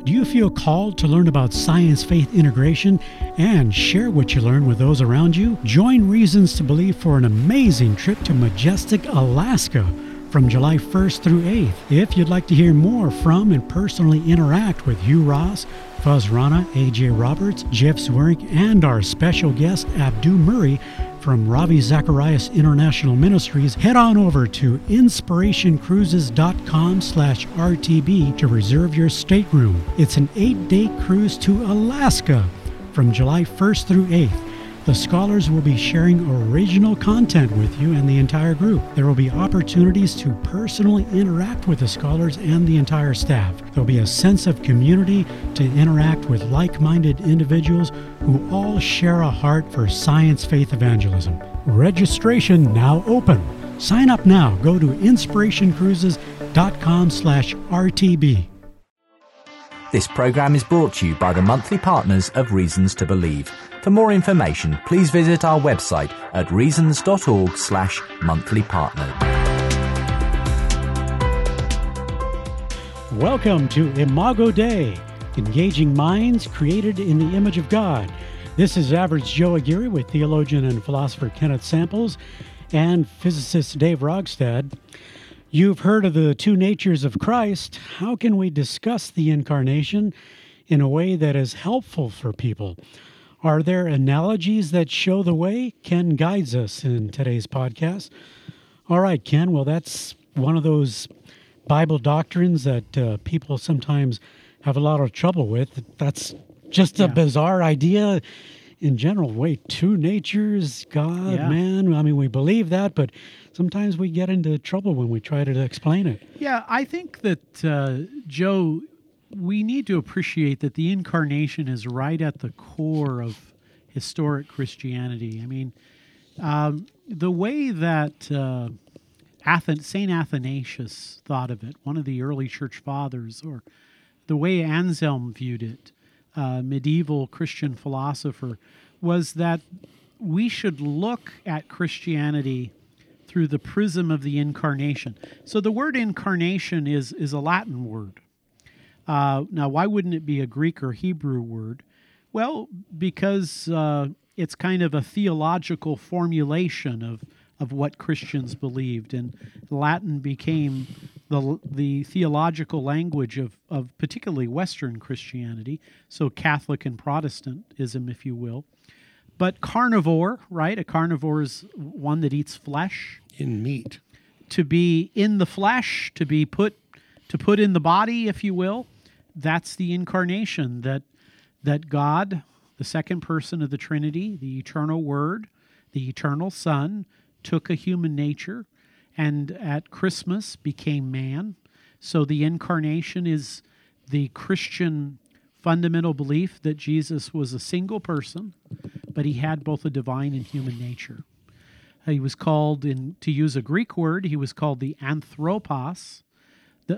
Do you feel called to learn about science-faith integration and share what you learn with those around you? Join Reasons to Believe for an amazing trip to Majestic, Alaska from July 1st through 8th. If you'd like to hear more from and personally interact with Hugh Ross, Fuzz Rana, A.J. Roberts, Jeff Zwerink, and our special guest, Abdu Murray, from Ravi Zacharias International Ministries, head on over to inspirationcruises.com/RTB to reserve your stateroom. It's an 8-day cruise to Alaska from July 1st through 8th. The scholars will be sharing original content with you and the entire group. There will be opportunities to personally interact with the scholars and the entire staff. There will be a sense of community to interact with like-minded individuals who all share a heart for science-faith evangelism. Registration now open. Sign up now. Go to inspirationcruises.com/RTB. This program is brought to you by the monthly partners of Reasons to Believe. For more information, please visit our website at reasons.org/monthlypartner. Welcome to Imago Dei, Engaging Minds Created in the Image of God. This is Average Joe Aguirre with theologian and philosopher Kenneth Samples and physicist Dave Rogstad. You've heard of the two natures of Christ. How can we discuss the incarnation in a way that is helpful for people? Are there analogies that show the way? Ken guides us in today's podcast. All right, Ken, well, that's one of those Bible doctrines that people sometimes have a lot of trouble with. That's just a bizarre idea in general. Wait, two natures, God, man. I mean, we believe that, but sometimes we get into trouble when we try to explain it. Yeah, I think that, Joe, we need to appreciate that the incarnation is right at the core of historic Christianity. I mean, the way that St. Athanasius thought of it, one of the early church fathers, or the way Anselm viewed it, medieval Christian philosopher, was that we should look at Christianity through the prism of the incarnation. So the word incarnation is a Latin word. Now, why wouldn't it be a Greek or Hebrew word? Well, because it's kind of a theological formulation of what Christians believed, and Latin became the theological language of particularly Western Christianity, so Catholic and Protestantism, if you will. But carnivore, right? A carnivore is one that eats flesh. In meat. To be in the flesh, to put in the body, if you will. That's the incarnation, that God, the second person of the Trinity, the eternal Word, the eternal Son, took a human nature and at Christmas became man. So the incarnation is the Christian fundamental belief that Jesus was a single person, but he had both a divine and human nature. He was called, to use a Greek word, he was called the anthropos, the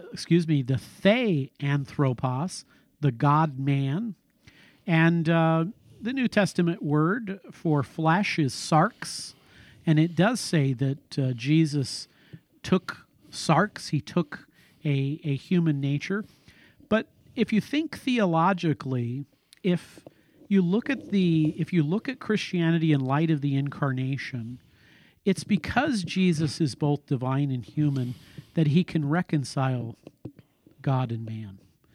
theanthropos, the God-man. And the New Testament word for flesh is sarx, and it does say that Jesus took sarx, he took a human nature. But if you think theologically, if you look at Christianity in light of the incarnation, it's because Jesus is both divine and human that he can reconcile God and man.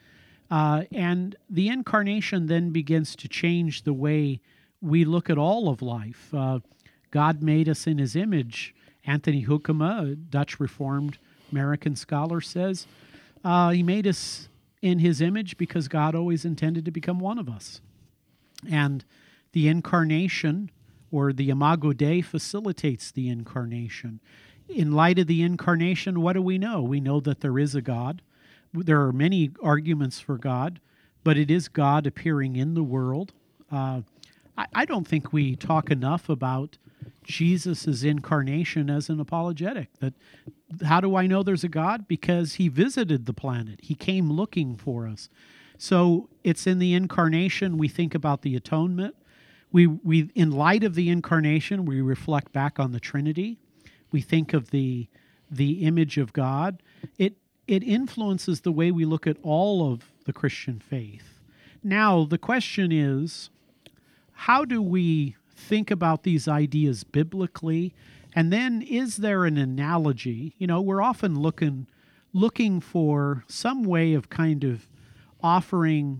And the incarnation then begins to change the way we look at all of life. God made us in his image. Anthony Hoekema, a Dutch Reformed American scholar, says he made us in his image because God always intended to become one of us. And the incarnation, or the Imago Dei, facilitates the incarnation. In light of the incarnation, what do we know? We know that there is a God. There are many arguments for God, but it is God appearing in the world. I don't think we talk enough about Jesus' incarnation as an apologetic. That how do I know there's a God? Because he visited the planet. He came looking for us. So it's in the incarnation we think about the atonement. We in light of the incarnation, we reflect back on the Trinity. We think of the image of God. it influences the way we look at all of the Christian faith. Now, the question is, how do we think about these ideas biblically? And then, is there an analogy? You know, we're often looking for some way of kind of offering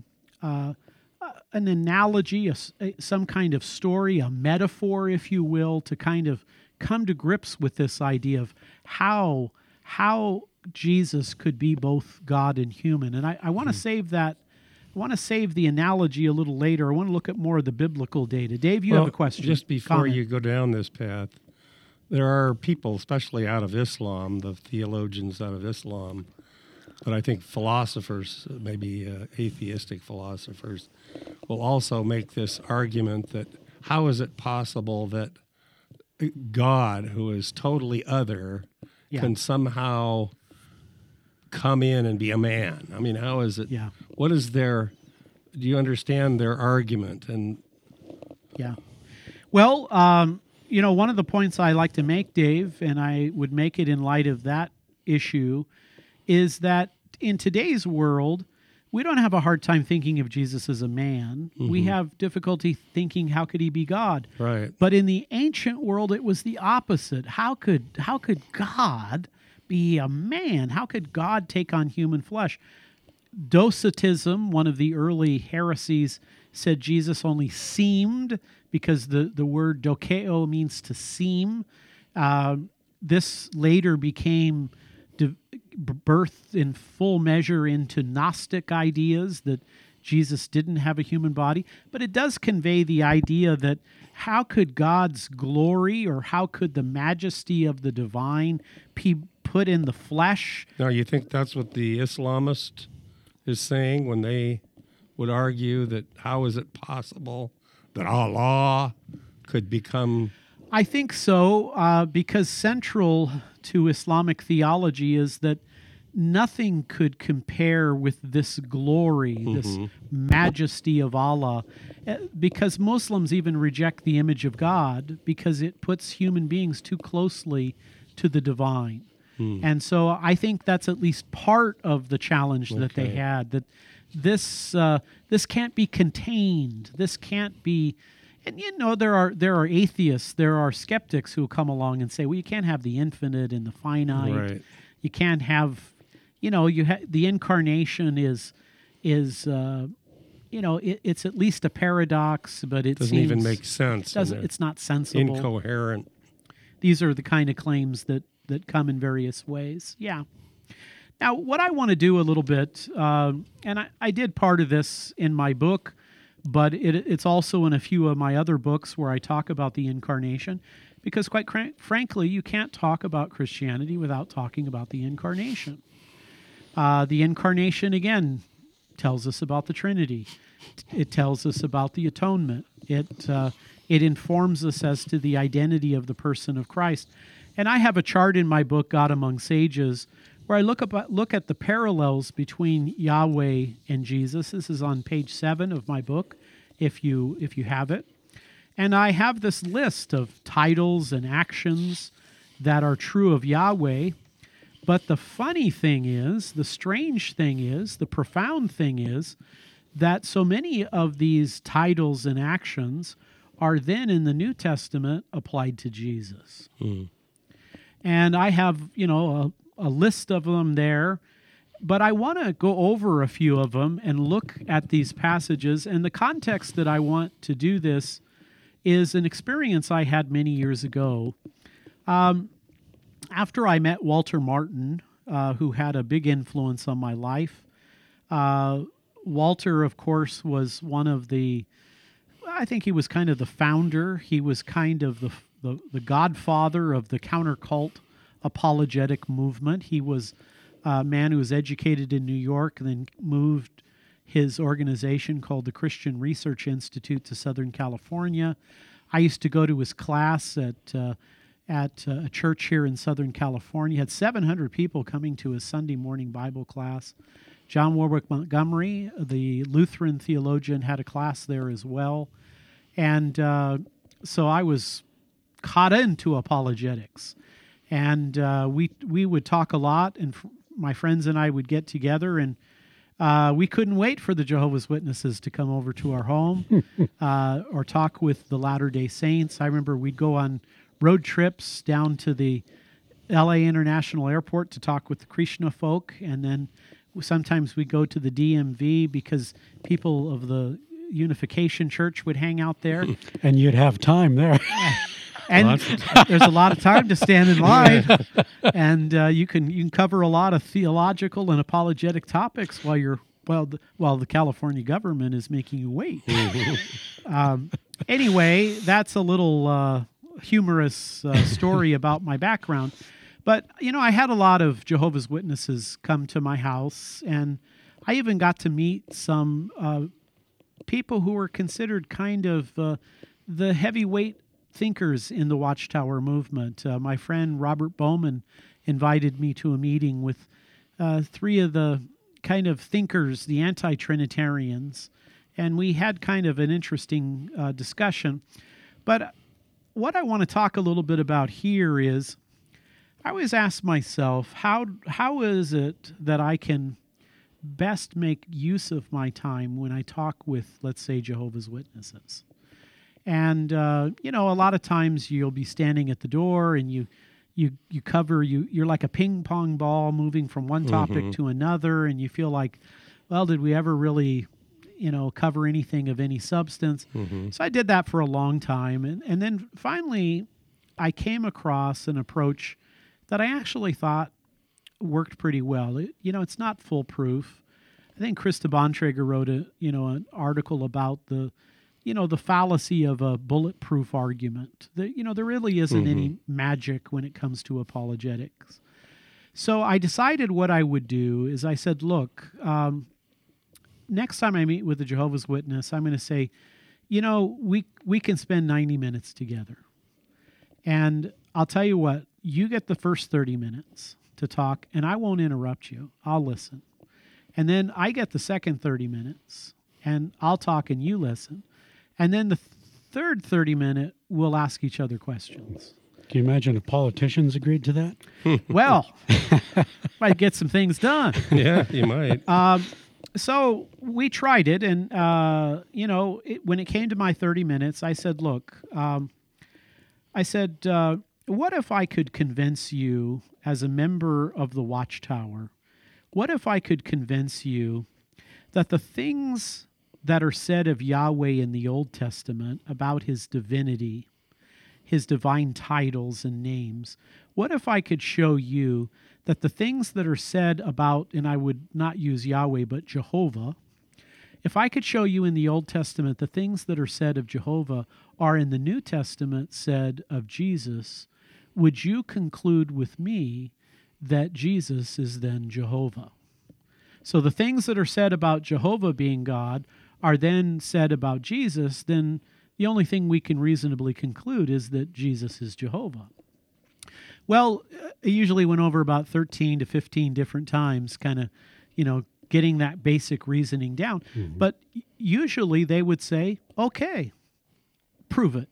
an analogy, some kind of story, a metaphor, if you will, to kind of come to grips with this idea of how Jesus could be both God and human. And I want to save that. I want to save the analogy a little later. I want to look at more of the biblical data. Dave, you have a question. Just before Comment. you go down this path, there are people, especially out of Islam, the theologians out of Islam, but I think philosophers, maybe atheistic philosophers, will also make this argument that how is it possible that God, who is totally other, can somehow come in and be a man? I mean, how is it? Yeah. What is their? Do you understand their argument? And yeah. Well, you know, one of the points I like to make, Dave, and I would make it in light of that issue, is that in today's world, we don't have a hard time thinking of Jesus as a man. Mm-hmm. We have difficulty thinking, how could he be God? Right. But in the ancient world, it was the opposite. How could God be a man? How could God take on human flesh? Docetism, one of the early heresies, said Jesus only seemed, because the word dokeo means to seem. This later became birthed in full measure into Gnostic ideas that Jesus didn't have a human body. But it does convey the idea that how could God's glory or how could the majesty of the divine be put in the flesh? Now, you think that's what the Islamist is saying when they would argue that how is it possible that Allah could become... I think so, because central to Islamic theology is that nothing could compare with this glory, this majesty of Allah, because Muslims even reject the image of God because it puts human beings too closely to the divine. And so I think that's at least part of the challenge that they had, that this can't be contained. This can't be... And you know, there are atheists, there are skeptics who come along and say, well, you can't have the infinite and the finite. Right. You can't have, you know, the incarnation is it's at least a paradox, but it doesn't even make sense. It's not sensible. Incoherent. These are the kind of claims that come in various ways. Yeah. Now, what I want to do a little bit, and I did part of this in my book, but it's also in a few of my other books where I talk about the incarnation, because quite frankly, you can't talk about Christianity without talking about the incarnation. The incarnation, again, tells us about the Trinity. It tells us about the atonement. It informs us as to the identity of the person of Christ. And I have a chart in my book, God Among Sages, where I look at the parallels between Yahweh and Jesus. This is on page 7 of my book, if you have it. And I have this list of titles and actions that are true of Yahweh. But the funny thing is, the strange thing is, the profound thing is, that so many of these titles and actions are then in the New Testament applied to Jesus. And I have, a list of them there, but I want to go over a few of them and look at these passages. And the context that I want to do this is an experience I had many years ago. After I met Walter Martin, who had a big influence on my life, Walter, of course, was one of I think he was kind of the founder. He was kind of the godfather of the counter-cult apologetic movement. He was a man who was educated in New York and then moved his organization called the Christian Research Institute to Southern California. I used to go to his class at a church here in Southern California. He had 700 people coming to his Sunday morning Bible class. John Warwick Montgomery, the Lutheran theologian, had a class there as well. And so I was caught into apologetics. And we would talk a lot, and my friends and I would get together, and we couldn't wait for the Jehovah's Witnesses to come over to our home or talk with the Latter-day Saints. I remember we'd go on road trips down to the LA International Airport to talk with the Krishna folk, and then sometimes we'd go to the DMV because people of the Unification Church would hang out there. And you'd have time there. And there's a lot of time to stand in line, and you can cover a lot of theological and apologetic topics while the California government is making you wait. Anyway, that's a little humorous story about my background. But, I had a lot of Jehovah's Witnesses come to my house, and I even got to meet some people who were considered kind of the heavyweight thinkers in the Watchtower movement. My friend Robert Bowman invited me to a meeting with three of the kind of thinkers, the anti-Trinitarians, and we had kind of an interesting discussion. But what I want to talk a little bit about here is I always ask myself, how is it that I can best make use of my time when I talk with, let's say, Jehovah's Witnesses? And, a lot of times you'll be standing at the door and you're like a ping pong ball moving from one topic to another, and you feel like, well, did we ever really, cover anything of any substance? So I did that for a long time. And then finally I came across an approach that I actually thought worked pretty well. It's not foolproof. I think Krista Bontrager wrote an article about the fallacy of a bulletproof argument. There really isn't any magic when it comes to apologetics. So I decided what I would do is I said, look, next time I meet with a Jehovah's Witness, I'm going to say, we can spend 90 minutes together. And I'll tell you what, you get the first 30 minutes to talk, and I won't interrupt you. I'll listen. And then I get the second 30 minutes, and I'll talk and you listen. And then the third 30-minute, we'll ask each other questions. Can you imagine if politicians agreed to that? Well, might get some things done. Yeah, you might. So we tried it, and, when it came to my 30 minutes, I said, look, what if I could convince you as a member of the Watchtower, what if I could convince you that the things that are said of Yahweh in the Old Testament about his divinity, his divine titles and names, what if I could show you that the things that are said about, and I would not use Yahweh, but Jehovah, if I could show you in the Old Testament the things that are said of Jehovah are in the New Testament said of Jesus, would you conclude with me that Jesus is then Jehovah? So the things that are said about Jehovah being God are then said about Jesus, then the only thing we can reasonably conclude is that Jesus is Jehovah. Well, I usually went over about 13 to 15 different times, kind of, getting that basic reasoning down. But usually they would say, okay, prove it.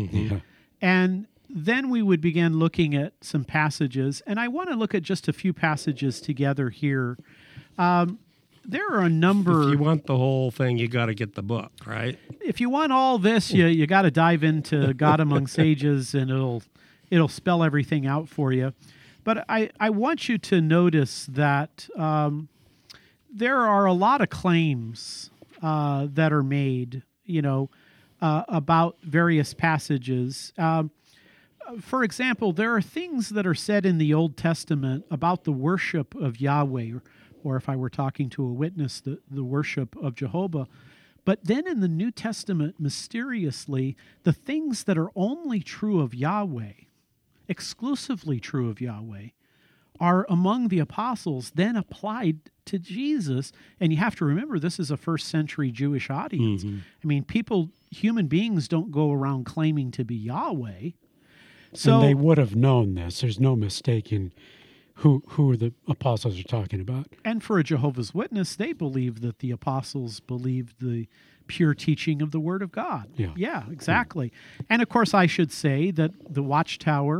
And then we would begin looking at some passages, and I want to look at just a few passages together here. There are a number. If you want the whole thing, you got to get the book, right? If you want all this, you got to dive into God Among Sages, and it'll spell everything out for you. But I want you to notice that there are a lot of claims that are made, about various passages. For example, there are things that are said in the Old Testament about the worship of Yahweh, or if I were talking to a witness, the worship of Jehovah. But then in the New Testament, mysteriously, the things that are only true of Yahweh, exclusively true of Yahweh, are among the apostles then applied to Jesus. And you have to remember, this is a first century Jewish audience. I mean, human beings don't go around claiming to be Yahweh. So, and they would have known this. There's no mistaking who the apostles are talking about. And for a Jehovah's Witness, they believe that the apostles believed the pure teaching of the Word of God. Yeah, exactly. And of course, I should say that the Watchtower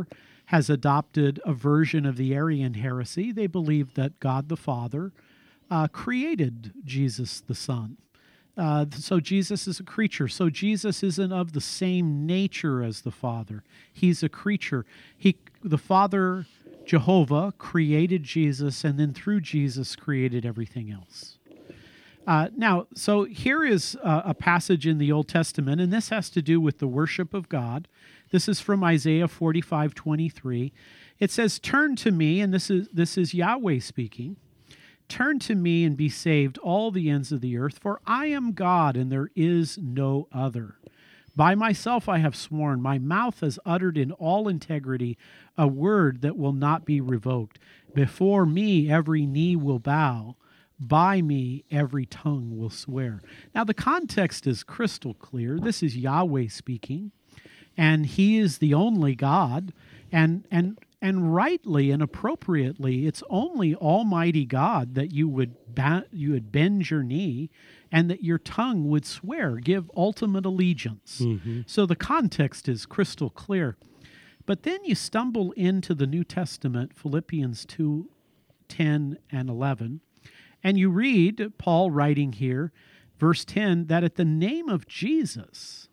has adopted a version of the Arian heresy. They believe that God the Father created Jesus the Son. So Jesus is a creature. So Jesus isn't of the same nature as the Father. He's a creature. The Father, Jehovah, created Jesus, and then through Jesus created everything else. Now, so here is a passage in the Old Testament, and this has to do with the worship of God. This is from Isaiah 45:23. It says, "Turn to me," and this is Yahweh speaking. "Turn to me and be saved, all the ends of the earth, for I am God and there is no other. By myself I have sworn, my mouth has uttered in all integrity a word that will not be revoked. Before me every knee will bow, by me every tongue will swear." Now the context is crystal clear. This is Yahweh speaking, and he is the only God, and rightly and appropriately, it's only Almighty God that you would bend your knee and that your tongue would swear, give ultimate allegiance. Mm-hmm. So the context is crystal clear. But then you stumble into the New Testament, Philippians 2:10 and 11, and you read Paul writing here, verse 10, that at the name of Jesus,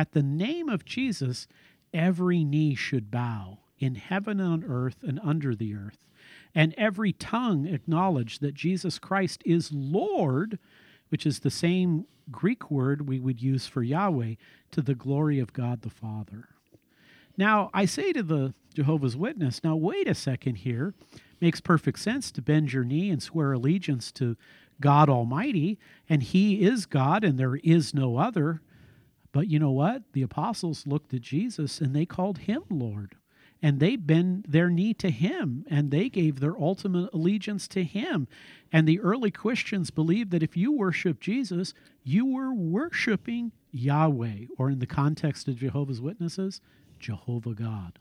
every knee should bow, in heaven and on earth and under the earth, and every tongue acknowledge that Jesus Christ is Lord, which is the same Greek word we would use for Yahweh, to the glory of God the Father. Now, I say to the Jehovah's Witness, now wait a second here. Makes perfect sense to bend your knee and swear allegiance to God Almighty, and He is God and there is no other. But you know what? The apostles looked at Jesus and they called Him Lord. And they bend their knee to Him, and they gave their ultimate allegiance to Him. And the early Christians believed that if you worship Jesus, you were worshiping Yahweh, or in the context of Jehovah's Witnesses, Jehovah God.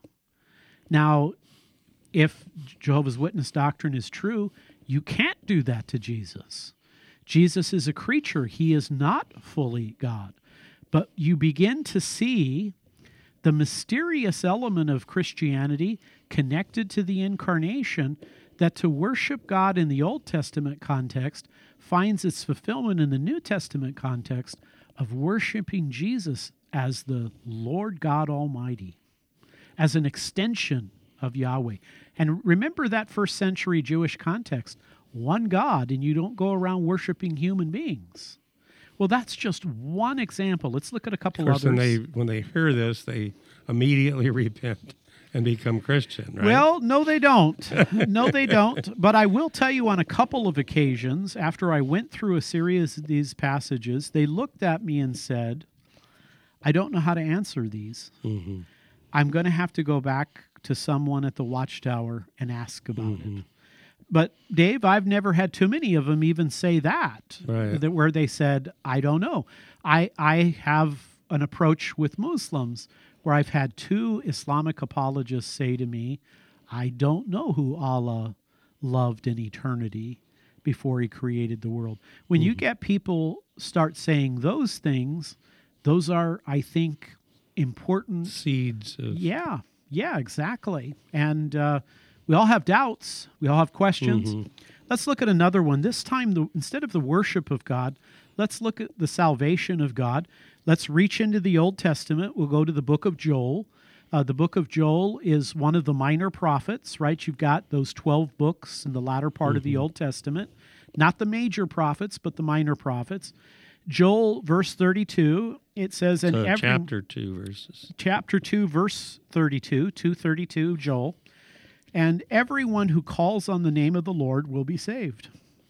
Now, if Jehovah's Witness doctrine is true, you can't do that to Jesus. Jesus is a creature. He is not fully God. But you begin to see the mysterious element of Christianity connected to the incarnation, that to worship God in the Old Testament context finds its fulfillment in the New Testament context of worshiping Jesus as the Lord God Almighty, as an extension of Yahweh. And remember that first century Jewish context, one God, and you don't go around worshiping human beings. Well, that's just one example. Let's look at a couple others. When they hear this, they immediately repent and become Christian, right? Well, no, they don't. No, they don't. But I will tell you on a couple of occasions, after I went through a series of these passages, they looked at me and said, I don't know how to answer these. Mm-hmm. I'm going to have to go back to someone at the Watchtower and ask about it. But, Dave, I've never had too many of them even say that, where they said, I don't know. I have an approach with Muslims where I've had two Islamic apologists say to me, I don't know who Allah loved in eternity before He created the world. When you get people start saying those things, those are, I think, important seeds. Yeah, exactly. And we all have doubts. We all have questions. Mm-hmm. Let's look at another one. This time, instead of the worship of God, let's look at the salvation of God. Let's reach into the Old Testament. We'll go to the book of Joel. The book of Joel is one of the minor prophets, right? You've got those 12 books in the latter part of the Old Testament. Not the major prophets, but the minor prophets. Joel, verse 32, it says... chapter 2 verses. Chapter 2, verse 32, 2:32, Joel. And everyone who calls on the name of the Lord will be saved.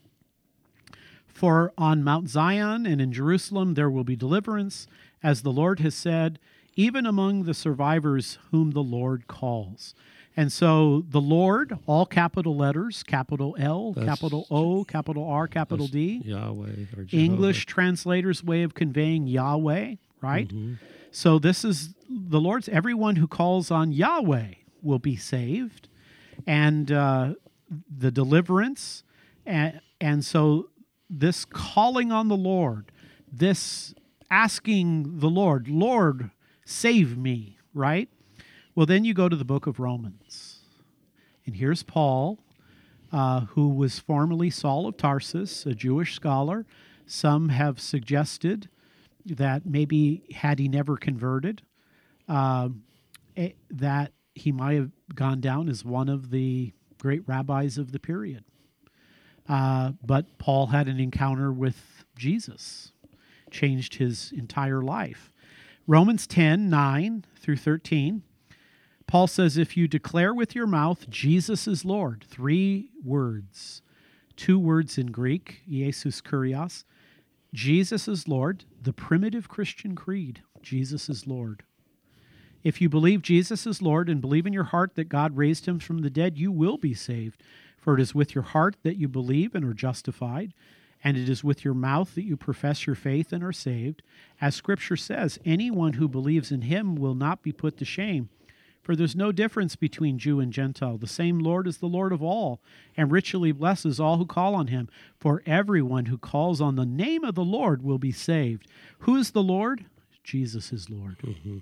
For on Mount Zion and in Jerusalem there will be deliverance, as the Lord has said, even among the survivors whom the Lord calls. And so the Lord, all capital letters, capital L, capital O, capital R, capital D. Yahweh or Jehovah. English translators' way of conveying Yahweh, right? Mm-hmm. So this is the Lord's, everyone who calls on Yahweh will be saved. And the deliverance, and so this calling on the Lord, this asking the Lord, Lord, save me, right? Well, then you go to the book of Romans. And here's Paul, who was formerly Saul of Tarsus, a Jewish scholar. Some have suggested that maybe had he never converted, that he might have gone down as one of the great rabbis of the period. But Paul had an encounter with Jesus, changed his entire life. Romans 10:9 through 13, Paul says, if you declare with your mouth Jesus is Lord, 3 words, 2 words in Greek, Iesus Kurios, Jesus is Lord, the primitive Christian creed, Jesus is Lord. If you believe Jesus is Lord and believe in your heart that God raised him from the dead, you will be saved. For it is with your heart that you believe and are justified, and it is with your mouth that you profess your faith and are saved. As Scripture says, anyone who believes in him will not be put to shame. For there's no difference between Jew and Gentile. The same Lord is the Lord of all, and richly blesses all who call on him. For everyone who calls on the name of the Lord will be saved. Who is the Lord? Jesus is Lord. Mm-hmm.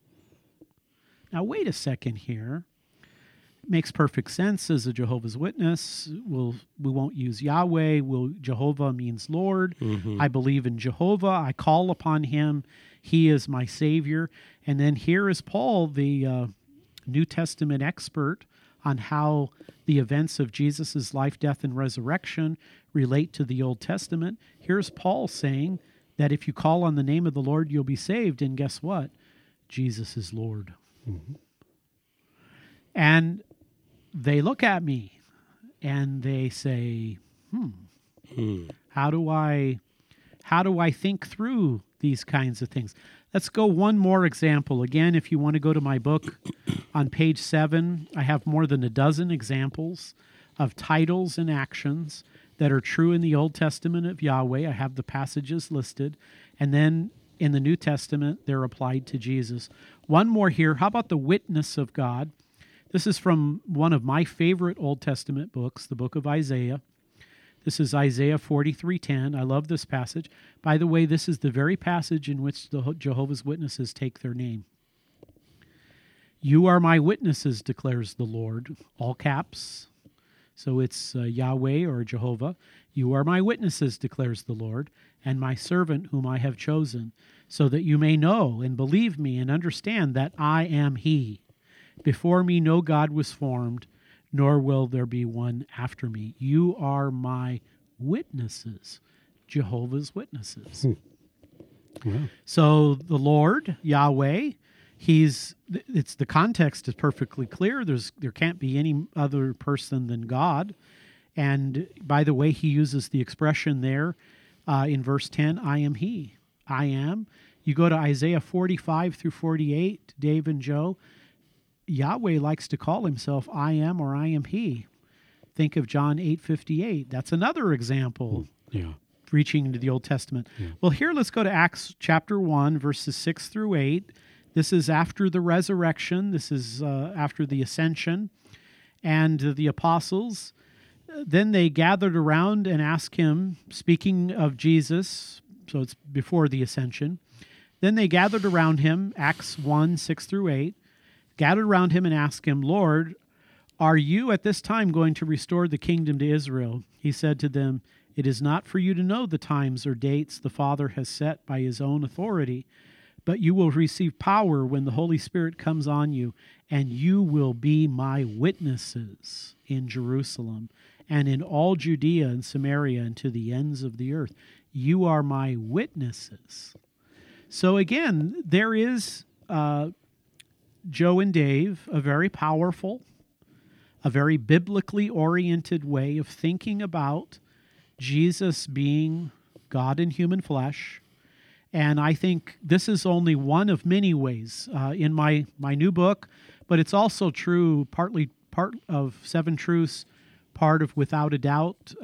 Now, wait a second here. It makes perfect sense as a Jehovah's Witness. We won't use Yahweh. Jehovah means Lord. Mm-hmm. I believe in Jehovah. I call upon him. He is my Savior. And then here is Paul, the New Testament expert on how the events of Jesus' life, death, and resurrection relate to the Old Testament. Here's Paul saying that if you call on the name of the Lord, you'll be saved. And guess what? Jesus is Lord. Mm-hmm. And they look at me and they say, how do I think through these kinds of things? Let's go one more example. Again, if you want to go to my book on page 7, I have more than a dozen examples of titles and actions that are true in the Old Testament of Yahweh. I have the passages listed. And then in the New Testament, they're applied to Jesus. One more here. How about the witness of God? This is from one of my favorite Old Testament books, the book of Isaiah. This is Isaiah 43:10. I love this passage. By the way, this is the very passage in which the Jehovah's Witnesses take their name. You are my witnesses, declares the Lord, all caps. So it's Yahweh or Jehovah. You are my witnesses, declares the Lord, and my servant whom I have chosen, so that you may know and believe me and understand that I am he. Before me no God was formed, nor will there be one after me. You are my witnesses, Jehovah's Witnesses. Wow. So the Lord, Yahweh, the context is perfectly clear. There can't be any other person than God. And by the way, he uses the expression there in verse 10, I am he. I am. You go to Isaiah 45 through 48, Dave and Joe, Yahweh likes to call himself I am or I am he. Think of John 8:58. That's another example. Yeah. Reaching into the Old Testament. Yeah. Well, here let's go to Acts chapter 1, verses 6 through 8. This is after the resurrection. This is after the ascension. And the apostles, then they gathered around and asked him, speaking of Jesus, so it's before the ascension. Then they gathered around him, Acts 1, 6 through 8, gathered around him and asked him, Lord, are you at this time going to restore the kingdom to Israel? He said to them, it is not for you to know the times or dates the Father has set by his own authority, but you will receive power when the Holy Spirit comes on you, and you will be my witnesses in Jerusalem and in all Judea and Samaria and to the ends of the earth. You are my witnesses. So again, there is Joe and Dave, a very powerful, a very biblically oriented way of thinking about Jesus being God in human flesh. And I think this is only one of many ways in my new book, but it's also true, part of Seven Truths, part of Without a Doubt.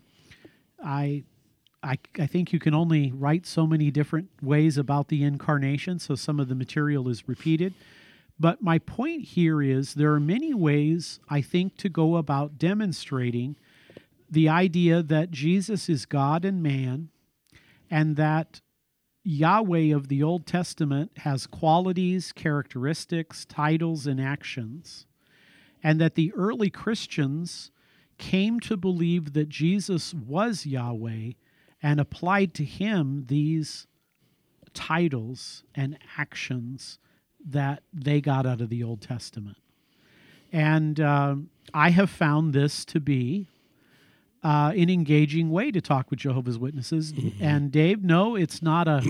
I think you can only write so many different ways about the incarnation, so some of the material is repeated. But my point here is there are many ways, I think, to go about demonstrating the idea that Jesus is God and man, and that Yahweh of the Old Testament has qualities, characteristics, titles, and actions, and that the early Christians came to believe that Jesus was Yahweh and applied to him these titles and actions that they got out of the Old Testament. And I have found this to be an engaging way to talk with Jehovah's Witnesses. Mm-hmm. And Dave, no, it's not a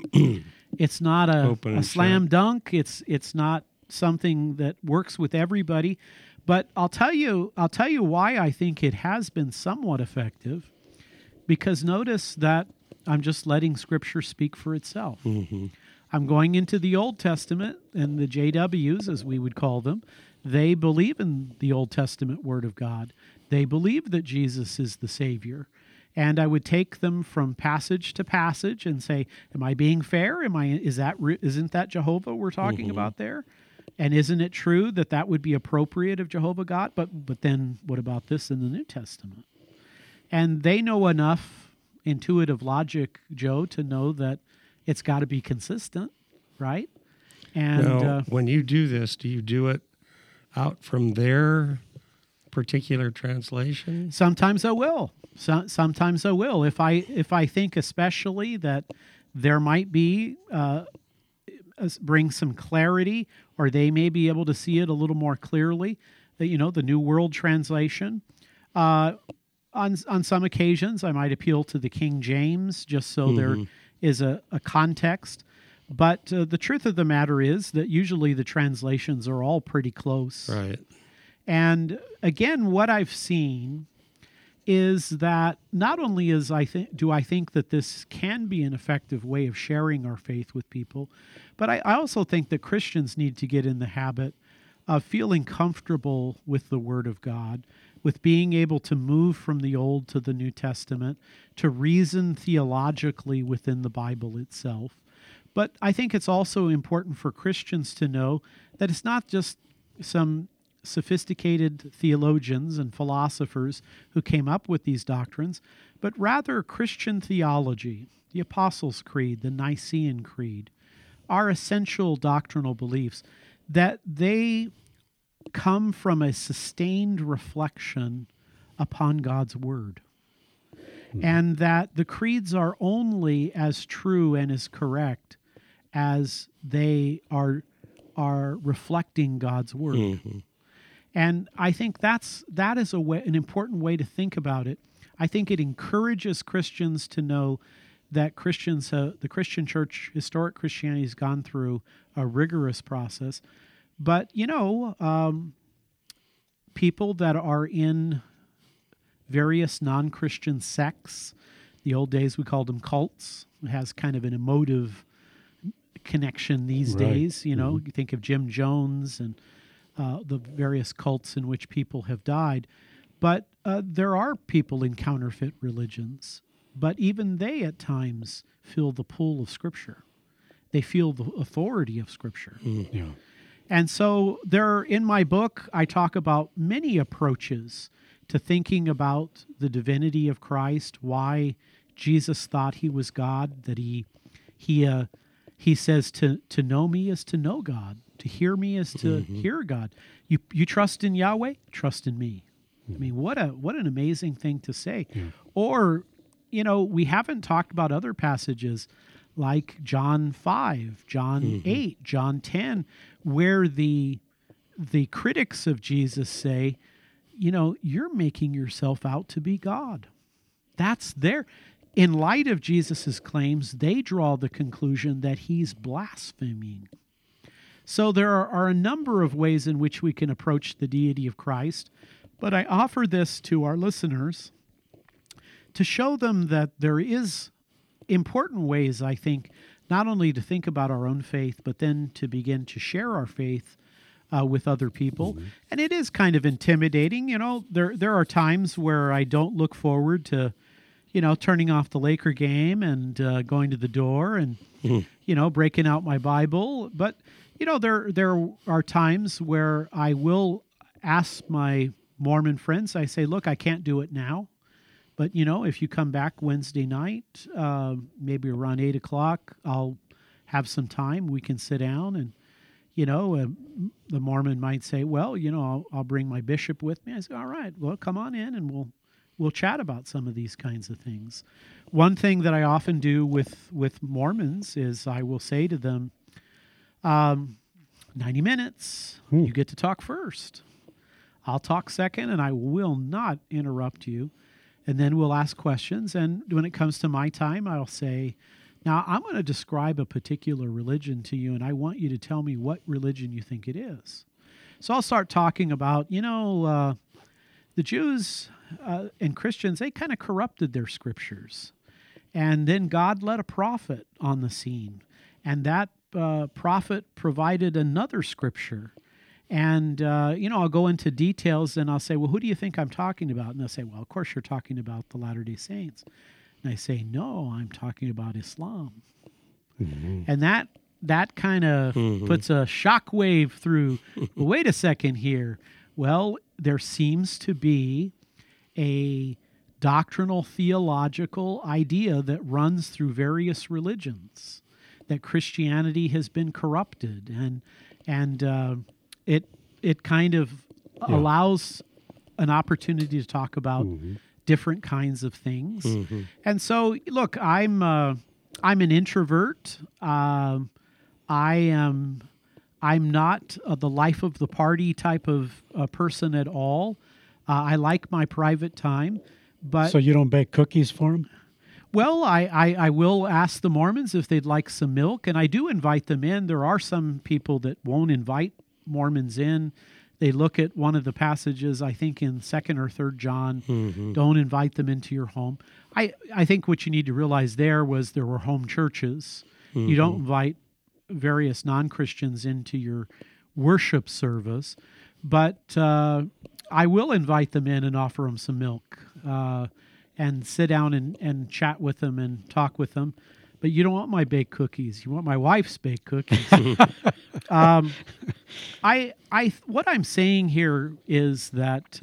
slam dunk. It's not something that works with everybody. But I'll tell you why I think it has been somewhat effective. Because notice that I'm just letting Scripture speak for itself. Mm-hmm. I'm going into the Old Testament, and the JWs, as we would call them, they believe in the Old Testament Word of God. They believe that Jesus is the Savior. And I would take them from passage to passage and say, am I being fair? Isn't that Jehovah we're talking about there? And isn't it true that that would be appropriate of Jehovah God? But then what about this in the New Testament? And they know enough intuitive logic, Joe, to know that it's got to be consistent, right? And now, when you do this, do you do it out from their particular translation? Sometimes I will. Sometimes I will. If I think especially that there might be bring some clarity, or they may be able to see it a little more clearly. The New World Translation. On some occasions, I might appeal to the King James just so there is a context. But the truth of the matter is that usually the translations are all pretty close. Right. And again, what I've seen is that not only do I think that this can be an effective way of sharing our faith with people, but I also think that Christians need to get in the habit of feeling comfortable with the Word of God, with being able to move from the Old to the New Testament, to reason theologically within the Bible itself. But I think it's also important for Christians to know that it's not just some sophisticated theologians and philosophers who came up with these doctrines, but rather Christian theology, the Apostles' Creed, the Nicene Creed, are essential doctrinal beliefs, that they come from a sustained reflection upon God's Word. And that the creeds are only as true and as correct as they are reflecting God's Word. Mm-hmm. And I think that is an important way to think about it. I think it encourages Christians to know that the Christian church, historic Christianity, has gone through a rigorous process. But, people that are in various non-Christian sects, the old days we called them cults, it has kind of an emotive connection these days. You think of Jim Jones and the various cults in which people have died. But there are people in counterfeit religions, but even they at times feel the pull of Scripture. They feel the authority of Scripture. Yeah. And so in my book, I talk about many approaches to thinking about the divinity of Christ, why Jesus thought he was God, that he says to know me is to know God. To hear me is to hear God. You trust in Yahweh? Trust in me. I mean, what an amazing thing to say. Yeah. Or, we haven't talked about other passages like John 5, John 8, John 10, where the critics of Jesus say, you're making yourself out to be God. That's there. In light of Jesus's claims, they draw the conclusion that he's blaspheming. So there are a number of ways in which we can approach the deity of Christ, but I offer this to our listeners to show them that there is important ways, I think, not only to think about our own faith, but then to begin to share our faith with other people. Mm-hmm. And it is kind of intimidating. There are times where I don't look forward to, turning off the Laker game and going to the door and, breaking out my Bible. But, there are times where I will ask my Mormon friends, I say, look, I can't do it now. But, if you come back Wednesday night, maybe around 8 o'clock, I'll have some time, we can sit down and, the Mormon might say, well, I'll bring my bishop with me. I say, all right, well, come on in and we'll chat about some of these kinds of things. One thing that I often do with Mormons is I will say to them, 90 minutes, you get to talk first. I'll talk second, and I will not interrupt you. And then we'll ask questions. And when it comes to my time, I'll say, now I'm going to describe a particular religion to you, and I want you to tell me what religion you think it is. So I'll start talking about, the Jews and Christians, they kind of corrupted their scriptures. And then God led a prophet on the scene. And that prophet provided another scripture. And, I'll go into details and I'll say, well, who do you think I'm talking about? And they'll say, well, of course you're talking about the Latter-day Saints. And I say, no, I'm talking about Islam. Mm-hmm. And that kind of puts a shockwave through, well, wait a second here. Well, there seems to be a doctrinal theological idea that runs through various religions, that Christianity has been corrupted, and it kind of allows an opportunity to talk about different kinds of things. Mm-hmm. And so, look, I'm an introvert. I'm not the life of the party type of person at all. I like my private time, but so you don't bake cookies for them? Well, I will ask the Mormons if they'd like some milk, and I do invite them in. There are some people that won't invite Mormons in. They look at one of the passages, I think in 2nd or 3rd John, don't invite them into your home. I think what you need to realize there were home churches. You don't invite various non-Christians into your worship service, but I will invite them in and offer them some milk and sit down and chat with them and talk with them. But you don't want my baked cookies. You want my wife's baked cookies. What I'm saying here is that,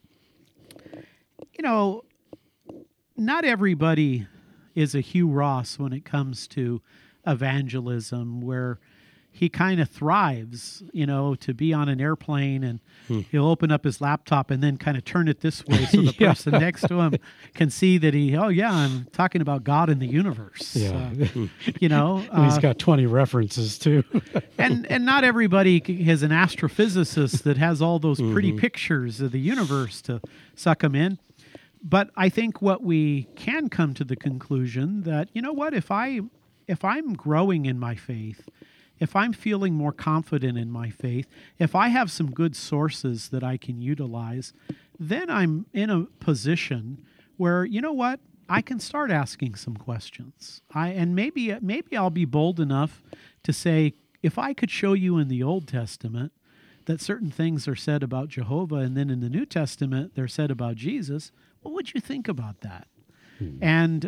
not everybody is a Hugh Ross when it comes to evangelism, where he kind of thrives, to be on an airplane and he'll open up his laptop and then kind of turn it this way so the person next to him can see that I'm talking about God in the universe. Yeah. And he's got 20 references too. and not everybody is an astrophysicist that has all those pretty pictures of the universe to suck them in. But I think what we can come to the conclusion that, if I'm growing in my faith, if I'm feeling more confident in my faith, if I have some good sources that I can utilize, then I'm in a position where, I can start asking some questions. And maybe I'll be bold enough to say, if I could show you in the Old Testament that certain things are said about Jehovah, and then in the New Testament they're said about Jesus, what would you think about that? And,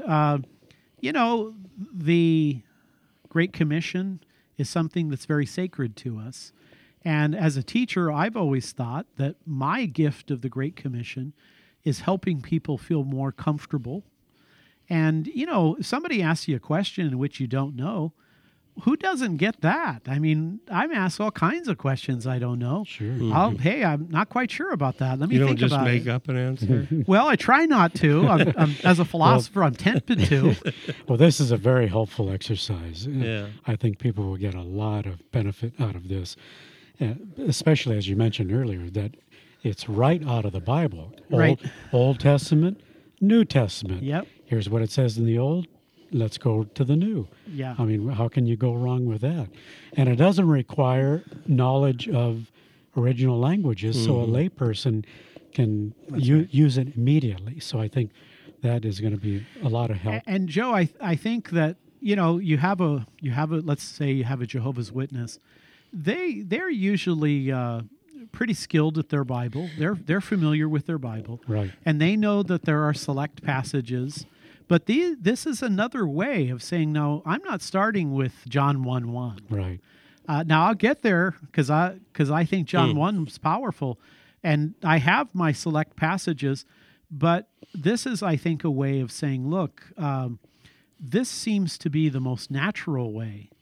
the Great Commission is something that's very sacred to us. And as a teacher, I've always thought that my gift of the Great Commission is helping people feel more comfortable. And, if somebody asks you a question in which you don't know, who doesn't get that? I mean, I'm asked all kinds of questions I don't know. Sure. Hey, I'm not quite sure about that. Let me think about it. You don't just make up an answer? Well, I try not to. As a philosopher, I'm tempted to. Well, this is a very helpful exercise. Yeah. I think people will get a lot of benefit out of this, especially as you mentioned earlier, that it's right out of the Bible. Old Testament, New Testament. Yep. Here's what it says in the Old. Let's go to the new. Yeah. I mean, how can you go wrong with that? And it doesn't require knowledge of original languages, so a layperson can use it immediately. So I think that is going to be a lot of help. And Joe, I think that you have a let's say you have a Jehovah's Witness. They're usually pretty skilled at their Bible. They're familiar with their Bible, right? And they know that there are select passages. But this is another way of saying, no, I'm not starting with John 1:1. Right. Now, I'll get there because I think John 1 is powerful, and I have my select passages, but this is, I think, a way of saying, look, this seems to be the most natural way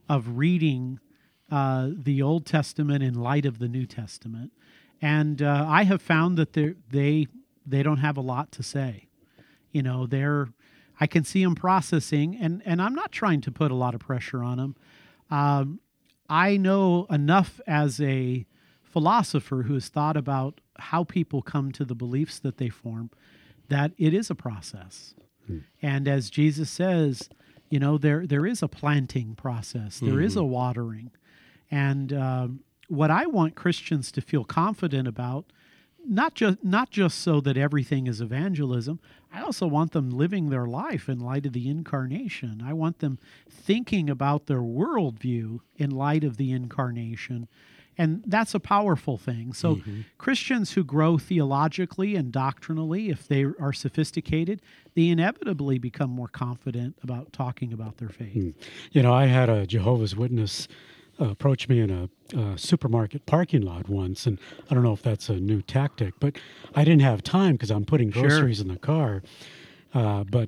of reading the Old Testament in light of the New Testament. And I have found that they don't have a lot to say. You know, I can see them processing, and I'm not trying to put a lot of pressure on them. I know enough as a philosopher who has thought about how people come to the beliefs that they form, that it is a process. And as Jesus says, you know, there is a planting process. There is a watering. And what I want Christians to feel confident about, not just so that everything is evangelism, I also want them living their life in light of the incarnation. I want them thinking about their worldview in light of the incarnation. And that's a powerful thing. So Christians who grow theologically and doctrinally, if they are sophisticated, they inevitably become more confident about talking about their faith. You know, I had a Jehovah's Witness approach me in a supermarket parking lot once, and I don't know if that's a new tactic, but I didn't have time because I'm putting groceries in the car. But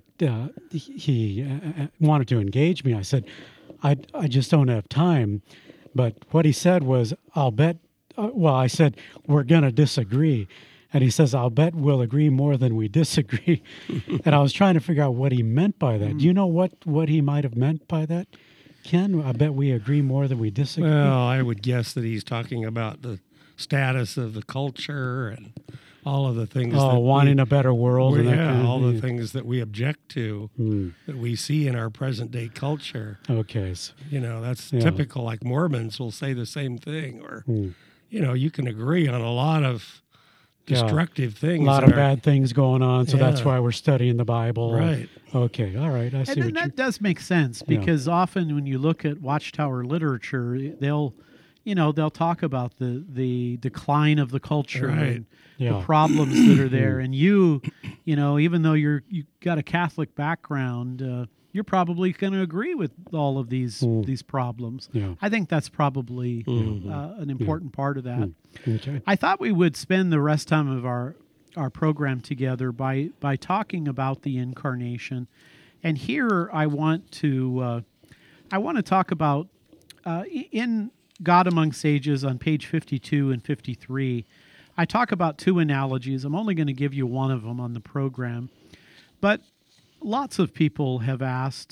he wanted to engage me. I said, I just don't have time. But what he said was, I'll bet, I said, we're going to disagree. And he says, I'll bet we'll agree more than we disagree. And I was trying to figure out what he meant by that. Do you know what he might have meant by that, Ken? I bet we agree more than we disagree. Well, I would guess that he's talking about the status of the culture and all of the things. Wanting a better world. And that kind of all thing. the things that we object to that we see in our present day culture. Okay. So, you know, that's typical. Like Mormons will say the same thing, or you know, you can agree on a lot of destructive things. A lot of bad things going on, so that's Yeah. why we're studying the Bible. Right. Okay, all right, I see And then what that does make sense, because often when you look at Watchtower literature, they'll talk about the decline of the culture Right. and Yeah. the problems that are there. And you know, even though you got a Catholic background, you're probably going to agree with all of these problems. Yeah. I think that's probably an important part of that. Okay. I thought we would spend the rest time of our program together by talking about the incarnation, and here I want to talk about in God Among Sages on page 52 and 53. I talk about two analogies. I'm only going to give you one of them on the program, but lots of people have asked,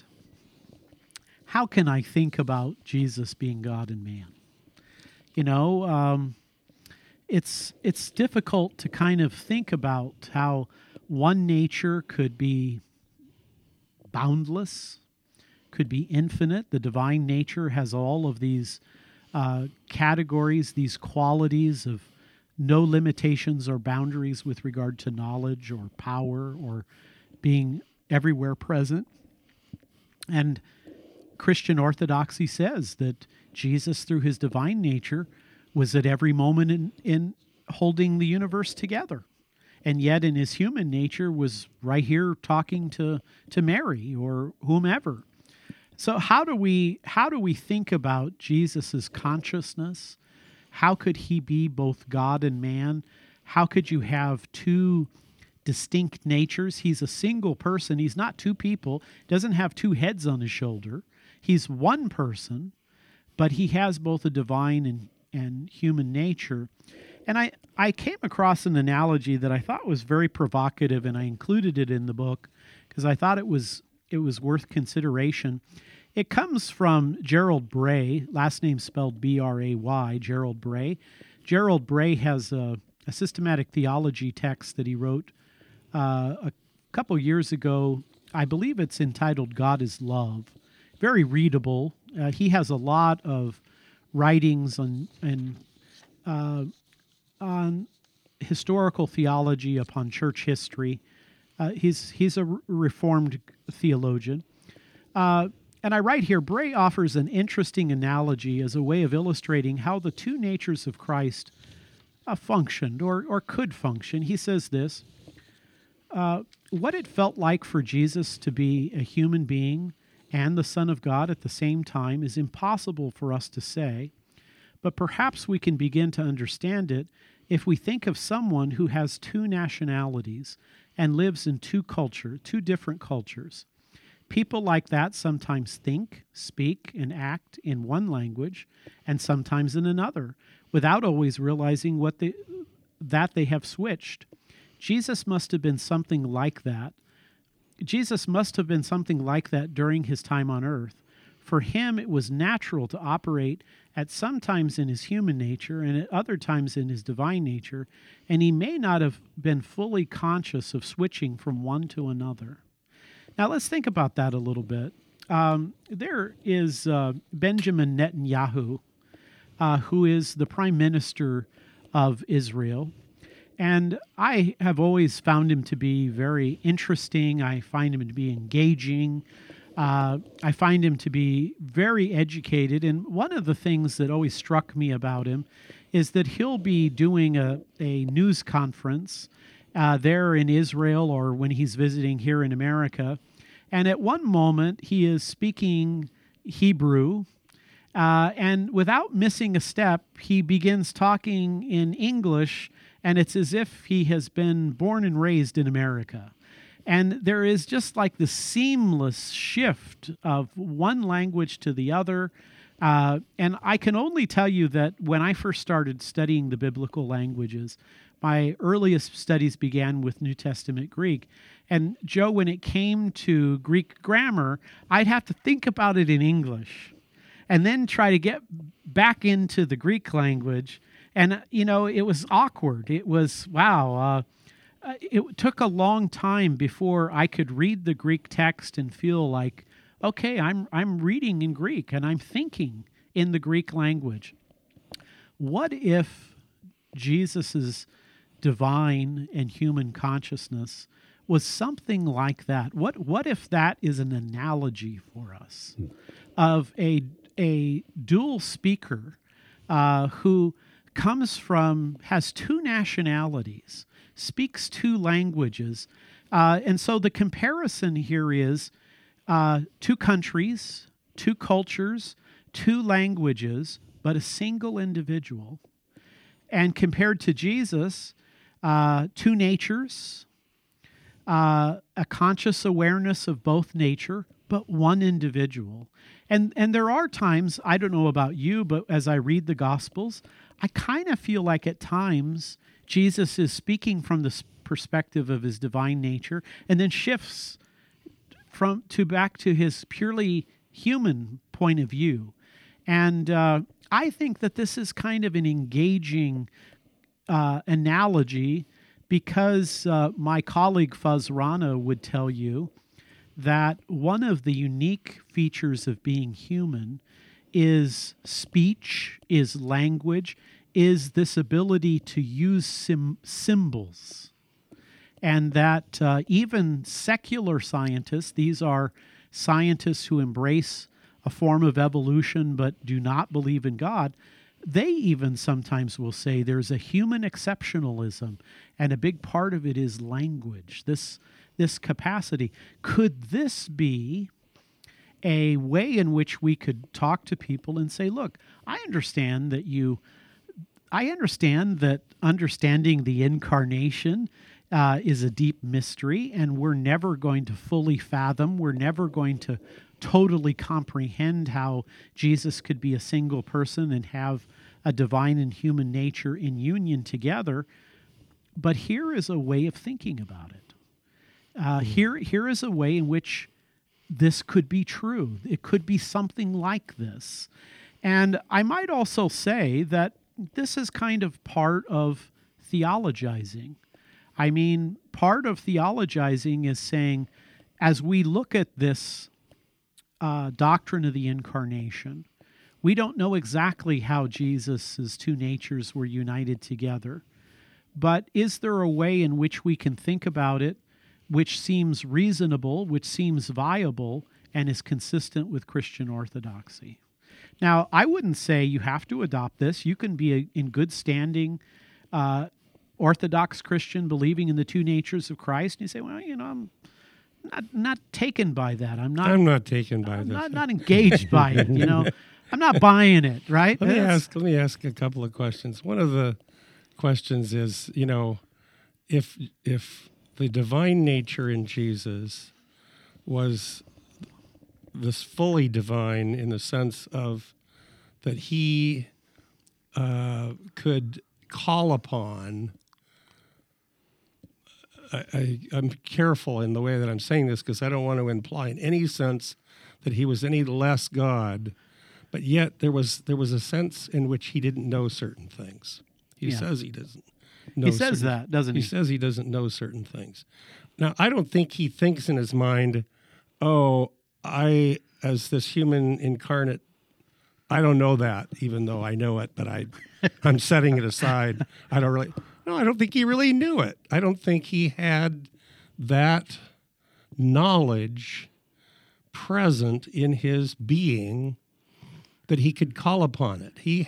how can I think about Jesus being God and man? You know, it's difficult to kind of think about how one nature could be boundless, could be infinite. The divine nature has all of these categories, these qualities of no limitations or boundaries with regard to knowledge or power or being everywhere present. And Christian orthodoxy says that Jesus, through his divine nature, was at every moment in holding the universe together. And yet in his human nature was right here talking to Mary or whomever. So how do we think about Jesus's consciousness? How could he be both God and man? How could you have two distinct natures? He's a single person. He's not two people. Doesn't have two heads on his shoulder. He's one person, but he has both a divine and human nature. And I came across an analogy that I thought was very provocative, and I included it in the book because I thought it was worth consideration. It comes from Gerald Bray, last name spelled B-R-A-Y, Gerald Bray. Gerald Bray has a systematic theology text that he wrote a couple years ago. I believe it's entitled God is Love. Very readable. He has a lot of writings on historical theology upon church history. He's a Reformed theologian. And I write here, Bray offers an interesting analogy as a way of illustrating how the two natures of Christ functioned or could function. He says this, what it felt like for Jesus to be a human being and the Son of God at the same time is impossible for us to say, but perhaps we can begin to understand it if we think of someone who has two nationalities and lives in two different cultures. People like that sometimes think, speak, and act in one language and sometimes in another without always realizing that they have switched. Jesus must have been something like that. Jesus must have been something like that during his time on earth. For him, it was natural to operate at some times in his human nature and at other times in his divine nature, and he may not have been fully conscious of switching from one to another. Now, let's think about that a little bit. There is Benjamin Netanyahu, who is the prime minister of Israel. And I have always found him to be very interesting. I find him to be engaging. I find him to be very educated. And one of the things that always struck me about him is that he'll be doing a news conference there in Israel or when he's visiting here in America. And at one moment, he is speaking Hebrew. And without missing a step, he begins talking in English, and it's as if he has been born and raised in America. And there is just like the seamless shift of one language to the other. And I can only tell you that when I first started studying the biblical languages, my earliest studies began with New Testament Greek. And Joe, when it came to Greek grammar, I'd have to think about it in English and then try to get back into the Greek language. And, it was awkward. It was, wow. It took a long time before I could read the Greek text and feel like, okay, I'm reading in Greek and I'm thinking in the Greek language. What if Jesus's divine and human consciousness was something like that? What if that is an analogy for us of a dual speaker who has two nationalities, speaks two languages. And so the comparison here is two countries, two cultures, two languages, but a single individual. And compared to Jesus, two natures, a conscious awareness of both nature, but one individual. And there are times, I don't know about you, but as I read the Gospels, I kind of feel like at times Jesus is speaking from the perspective of his divine nature and then shifts back to his purely human point of view. And I think that this is kind of an engaging analogy because my colleague Fuz Rana would tell you that one of the unique features of being human is speech, is language, is this ability to use symbols. And that even secular scientists, these are scientists who embrace a form of evolution but do not believe in God, they even sometimes will say there's a human exceptionalism, and a big part of it is language, this capacity. Could this be a way in which we could talk to people and say, look, I understand that understanding the incarnation is a deep mystery, and we're never going to fully fathom, we're never going to totally comprehend how Jesus could be a single person and have a divine and human nature in union together. But here is a way of thinking about it. Here is a way in which this could be true. It could be something like this. And I might also say that this is kind of part of theologizing. I mean, part of theologizing is saying, as we look at this doctrine of the incarnation, we don't know exactly how Jesus' two natures were united together. But is there a way in which we can think about it which seems reasonable, which seems viable, and is consistent with Christian orthodoxy? Now, I wouldn't say you have to adopt this. You can be in good standing Orthodox Christian, believing in the two natures of Christ, and you say, well, I'm not taken by that. I'm not taken by this. I'm not engaged by it. I'm not buying it. Right? Let me ask a couple of questions. One of the questions is, if the divine nature in Jesus was this fully divine in the sense of that he could call upon. I'm careful in the way that I'm saying this because I don't want to imply in any sense that he was any less God, but yet there was a sense in which he didn't know certain things. He says he doesn't know. He says that, doesn't he? He says he doesn't know certain things. Now, I don't think he thinks in his mind, oh, I, as this human incarnate, I don't know that, even though I know it, but I'm setting it aside. I don't think he really knew it. I don't think he had that knowledge present in his being that he could call upon it. He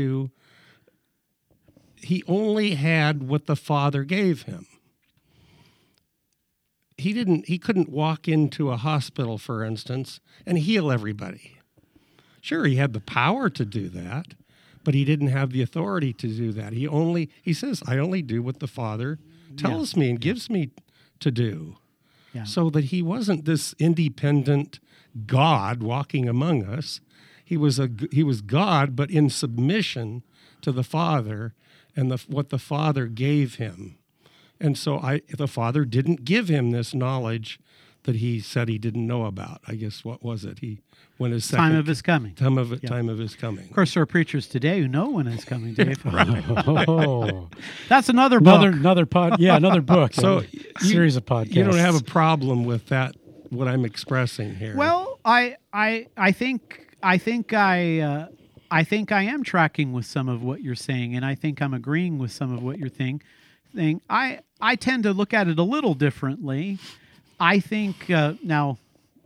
only had what the Father gave him. He couldn't walk into a hospital, for instance, and heal everybody. Sure, he had the power to do that, but he didn't have the authority to do that. He says, I only do what the Father tells me and gives me to do. Yeah. So that he wasn't this independent God walking among us. He was God, but in submission to the Father and what the Father gave him. And so the Father didn't give him this knowledge that he said he didn't know about. I guess, what was it? When his second time of his coming. Time of his coming. Of course, there are preachers today who know when it's coming, Dave. Oh. That's another book. Another book. So series of podcasts. You don't have a problem with that, what I'm expressing here. Well, I think I am tracking with some of what you're saying, and I think I'm agreeing with some of what you're saying. I tend to look at it a little differently. I think now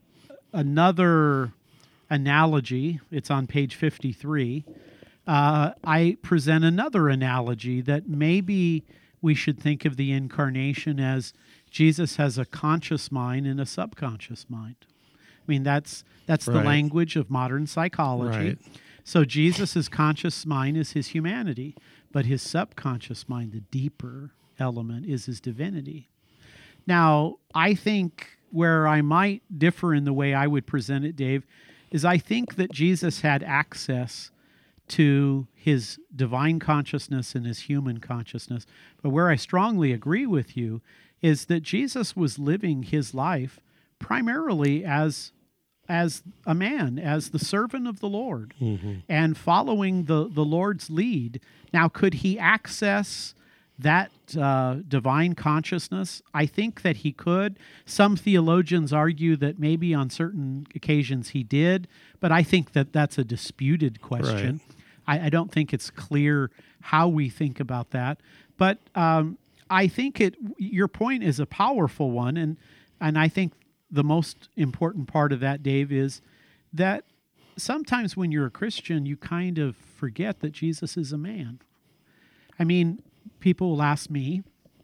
another analogy, it's on page 53. I present another analogy that maybe we should think of the incarnation as Jesus has a conscious mind and a subconscious mind. I mean, that's the language of modern psychology. Right. So Jesus' conscious mind is his humanity, but his subconscious mind, the deeper element, is his divinity. Now, I think where I might differ in the way I would present it, Dave, is I think that Jesus had access to his divine consciousness and his human consciousness. But where I strongly agree with you is that Jesus was living his life primarily as a man, as the servant of the Lord, and following the Lord's lead. Now, could he access that divine consciousness? I think that he could. Some theologians argue that maybe on certain occasions he did, but I think that that's a disputed question. Right. I don't think it's clear how we think about that. But I think your point is a powerful one, and I think the most important part of that, Dave, is that sometimes when you're a Christian, you kind of forget that Jesus is a man. I mean, people will ask me,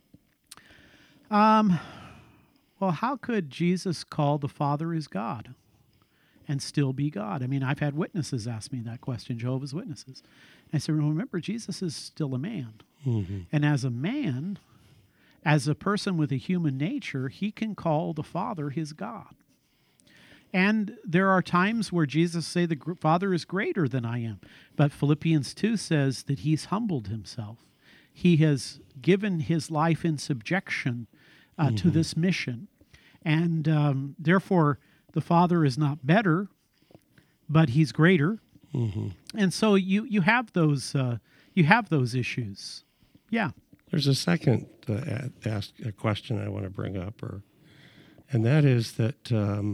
well, how could Jesus call the Father his God and still be God? I mean, I've had witnesses ask me that question, Jehovah's Witnesses. I said, well, remember, Jesus is still a man. Mm-hmm. And as a man, as a person with a human nature, he can call the Father his God. And there are times where Jesus say the Father is greater than I am. But Philippians 2 says that he's humbled himself. He has given his life in subjection to this mission. And therefore, the Father is not better, but he's greater. Mm-hmm. And so you have those issues. Yeah. There's a second ask a question I want to bring up, and that is that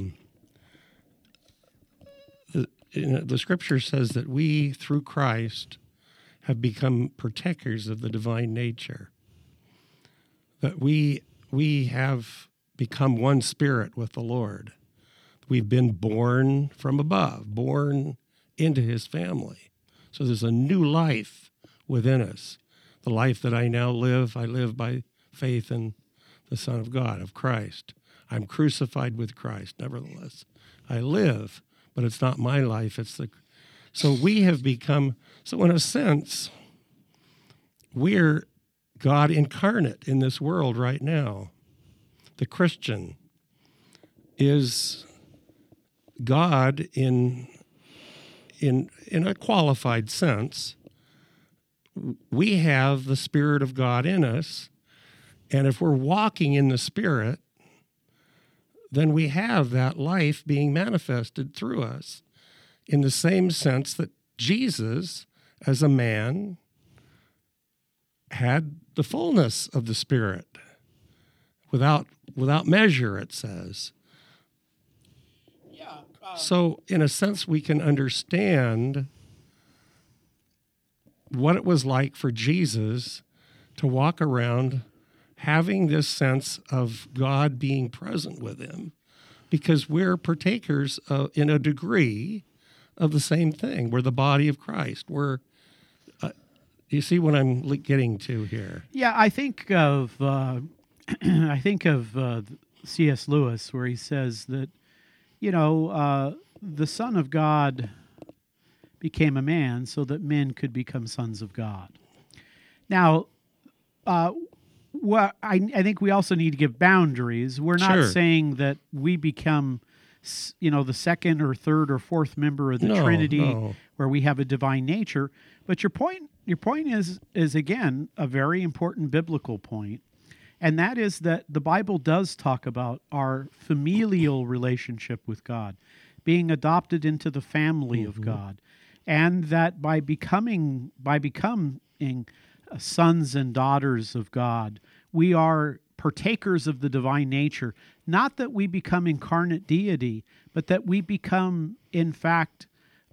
the Scripture says that we, through Christ, have become partakers of the divine nature. That we have become one spirit with the Lord. We've been born from above, born into his family. So there's a new life within us. The life that I now live, I live by faith in the Son of God, of Christ. I'm crucified with Christ. Nevertheless, I live, but it's not my life. So we have become, so in a sense, we're God incarnate in this world right now. The Christian is God, in a qualified sense, we have the Spirit of God in us, and if we're walking in the Spirit, then we have that life being manifested through us, in the same sense that Jesus, as a man, had the fullness of the Spirit without measure, it says. So, in a sense, we can understand what it was like for Jesus to walk around having this sense of God being present with him, because we're partakers in a degree of the same thing. We're the body of Christ. You see what I'm getting to here? Yeah, I think of C.S. Lewis, where he says that, the Son of God became a man so that men could become sons of God. Now, I think we also need to give boundaries. We're not saying that we become, the second or third or fourth member of the Trinity, where we have a divine nature. But your point is again a very important biblical point. And that is that the Bible does talk about our familial relationship with God, being adopted into the family of God, and that by becoming sons and daughters of God, we are partakers of the divine nature. Not that we become incarnate deity, but that we become, in fact,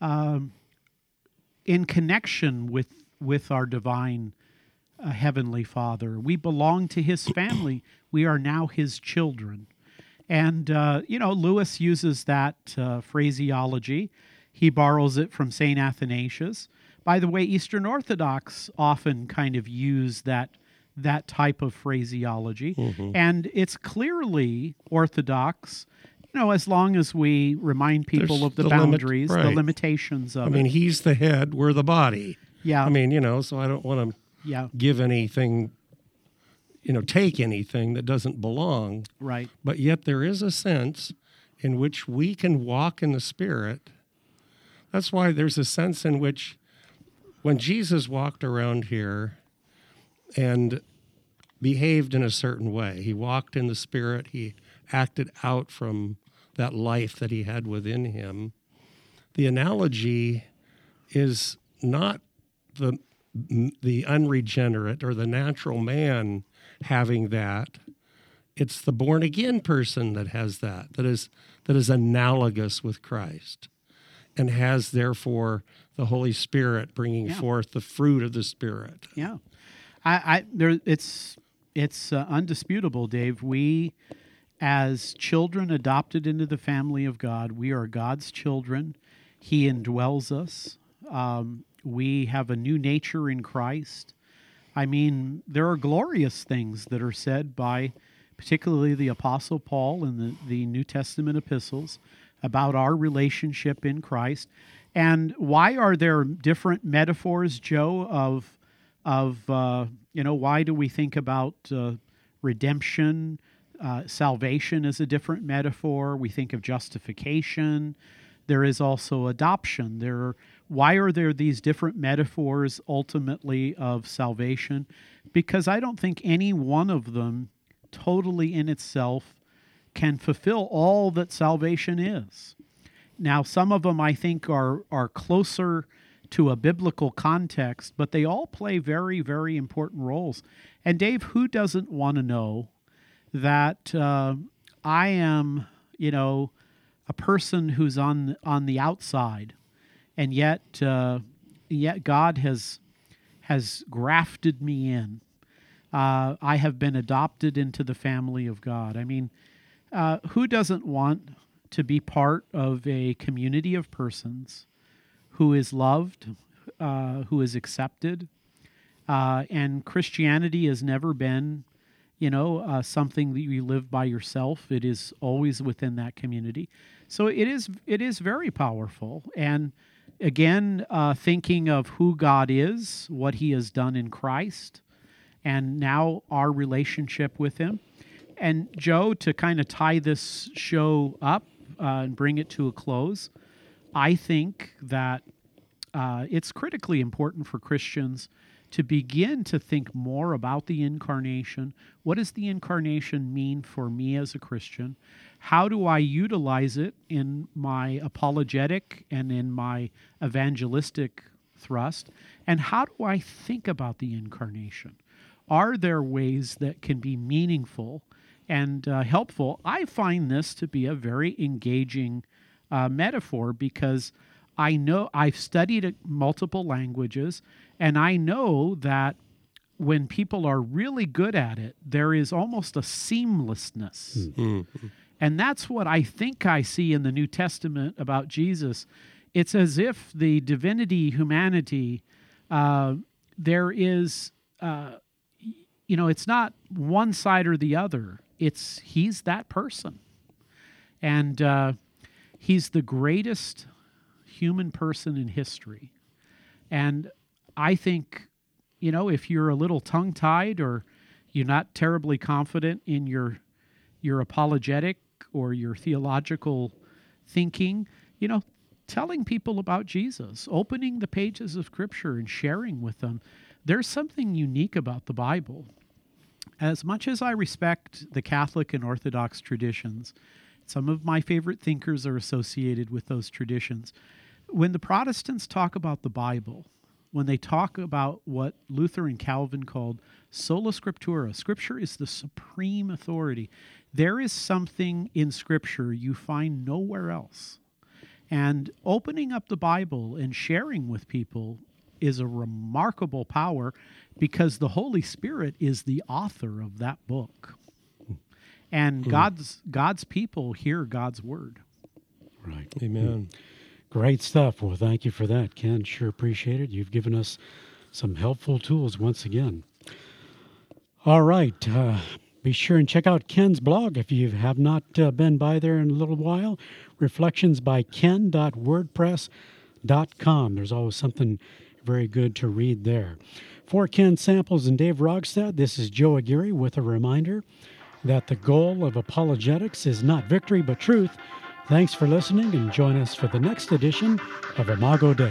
in connection with our divine Heavenly Father. We belong to his family. We are now his children. And, Lewis uses that phraseology. He borrows it from St. Athanasius. By the way, Eastern Orthodox often kind of use that type of phraseology. And it's clearly Orthodox, as long as we remind people of the boundaries, the limitations of it. I mean, he's the head, we're the body. Yeah. I mean, so I don't want to give anything, take anything that doesn't belong. Right. But yet there is a sense in which we can walk in the Spirit. That's why there's a sense in which when Jesus walked around here and behaved in a certain way, he walked in the Spirit, he acted out from that life that he had within him. The analogy is not the unregenerate or the natural man having that. It's the born again person that has that is analogous with Christ, and has therefore the Holy Spirit bringing forth the fruit of the Spirit. Yeah, it's undisputable, Dave. We, as children adopted into the family of God, we are God's children. He indwells us. We have a new nature in Christ. I mean, there are glorious things that are said by particularly the Apostle Paul in the New Testament epistles about our relationship in Christ. And why are there different metaphors, Joe, of why do we think about redemption? Salvation is a different metaphor. We think of justification. There is also adoption. Why are there these different metaphors ultimately of salvation? Because I don't think any one of them totally in itself can fulfill all that salvation is. Now, some of them I think are closer to a biblical context, but they all play very, very important roles. And Dave, who doesn't want to know that I am, a person who's on the outside, and yet God has grafted me in. I have been adopted into the family of God. I mean, who doesn't want to be part of a community of persons who is loved, who is accepted? And Christianity has never been, something that you live by yourself. It is always within that community. So it is very powerful. And again, thinking of who God is, what he has done in Christ, and now our relationship with him. And Joe, to kind of tie this show up, and bring it to a close, I think that it's critically important for Christians to begin to think more about the incarnation. What does the incarnation mean for me as a Christian? How do I utilize it in my apologetic and in my evangelistic thrust? And how do I think about the incarnation? Are there ways that can be meaningful and helpful? I find this to be a very engaging metaphor, because I know I've studied multiple languages, and I know that when people are really good at it, there is almost a seamlessness. Mm-hmm. And that's what I think I see in the New Testament about Jesus. It's as if the divinity, humanity, there is, it's not one side or the other. He's that person. And he's the greatest human person in history. And I think, if you're a little tongue-tied or you're not terribly confident in your apologetic or your theological thinking, telling people about Jesus, opening the pages of Scripture and sharing with them, there's something unique about the Bible. As much as I respect the Catholic and Orthodox traditions, some of my favorite thinkers are associated with those traditions. When the Protestants talk about the Bible, when they talk about what Luther and Calvin called sola scriptura, Scripture is the supreme authority. There is something in Scripture you find nowhere else. And opening up the Bible and sharing with people is a remarkable power, because the Holy Spirit is the author of that book. And God's people hear God's word. Right. Amen. Great stuff. Well, thank you for that, Ken. Sure appreciate it. You've given us some helpful tools once again. All right. Be sure and check out Ken's blog if you have not been by there in a little while. reflectionsbyken.wordpress.com. There's always something very good to read there. For Ken Samples and Dave Rogstad, this is Joe Aguirre with a reminder that the goal of apologetics is not victory but truth. Thanks for listening, and join us for the next edition of Imago Dei.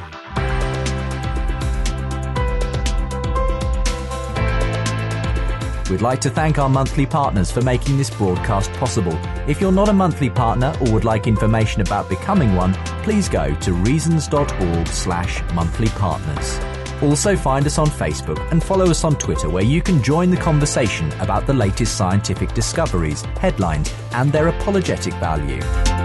We'd like to thank our monthly partners for making this broadcast possible. If you're not a monthly partner or would like information about becoming one, please go to reasons.org/monthlypartners. Also find us on Facebook and follow us on Twitter, where you can join the conversation about the latest scientific discoveries, headlines, and their apologetic value.